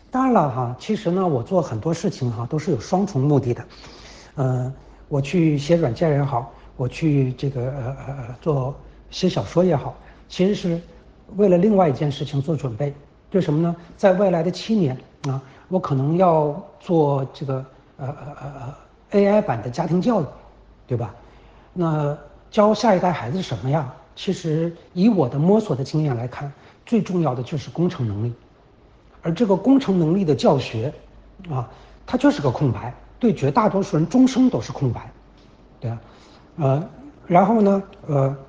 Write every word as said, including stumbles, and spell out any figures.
当然了哈，其实呢，我做很多事情哈都是有双重目的的，呃，我去写软件也好，我去这个呃呃呃做写小说也好，其实是为了另外一件事情做准备，就是什么呢？在未来的七年啊，我可能要做这个呃呃呃呃 A I 版的家庭教育，对吧？那教下一代孩子什么呀？其实以我的摸索的经验来看，最重要的就是工程能力。而这个工程能力的教学，啊，它就是个空白，对绝大多数人终生都是空白，对啊，呃，然后呢，呃，